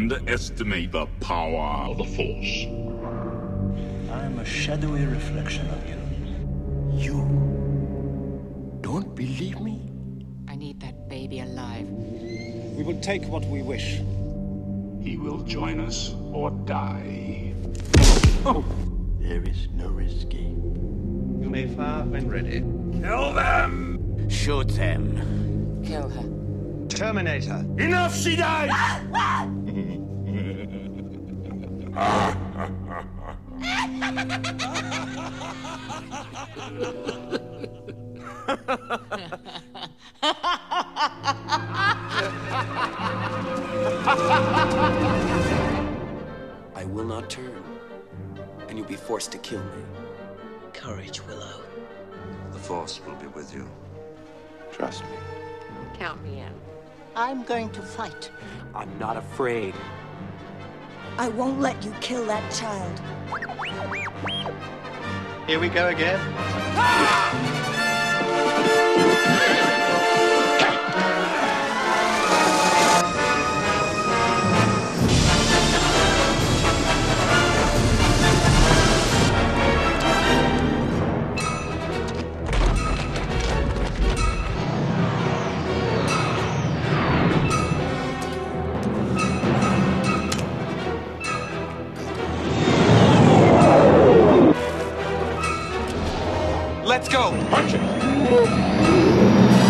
underestimate the power of the Force. I'm a shadowy reflection of you. You don't believe me? I need that baby alive. We will take what we wish. He will join us or die. Oh! There is no escape. You may fire when ready. Kill them! Shoot them. Kill her. Terminator. Enough, she died! I will not turn, and you'll be forced to kill me. Courage, Willow. The Force will be with you. Trust me. Count me in. I'm going to fight. I'm not afraid. I won't let you kill that child. Here we go again. Let's go! Punch it!